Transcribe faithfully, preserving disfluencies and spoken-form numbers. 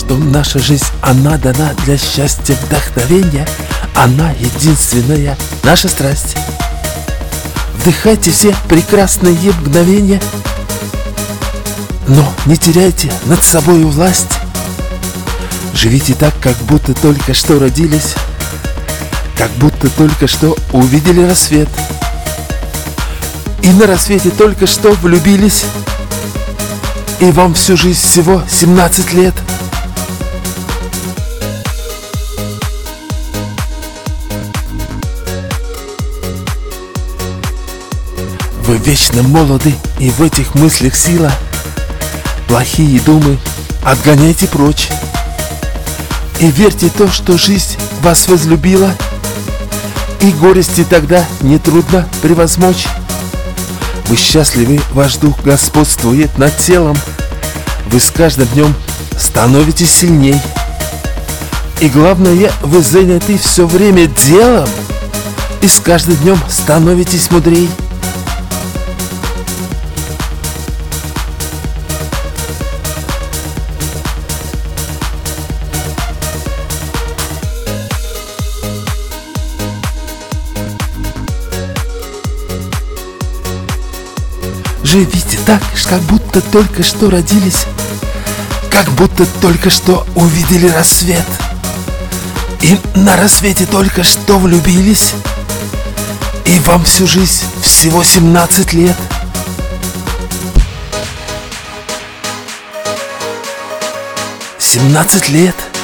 что наша жизнь, она дана для счастья, вдохновения. Она единственная наша страсть. Вдыхайте все прекрасные мгновения, но не теряйте над собой власть. Живите так, как будто только что родились, как будто только что увидели рассвет, и на рассвете только что влюбились, и вам всю жизнь всего семнадцать лет. Вы вечно молоды, и в этих мыслях сила. Плохие думы отгоняйте прочь, и верьте в то, что жизнь вас возлюбила, и горести тогда нетрудно превозмочь. Вы счастливы, ваш дух господствует над телом, вы с каждым днем становитесь сильней. И главное, вы заняты все время делом, и с каждым днем становитесь мудрей. Живите так, как будто только что родились, как будто только что увидели рассвет, и на рассвете только что влюбились, и вам всю жизнь всего семнадцать лет. семнадцать лет.